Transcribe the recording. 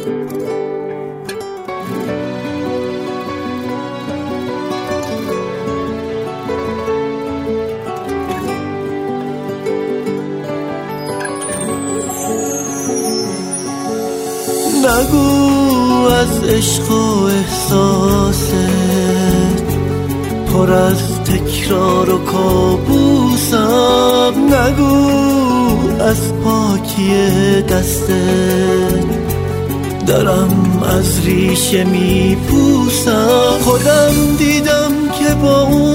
نگو از عشق و احساست پر از تکرار و کابوسم، نگو از پاکی دستت دارم از ریشه میپوسم. خودم دیدم که با اون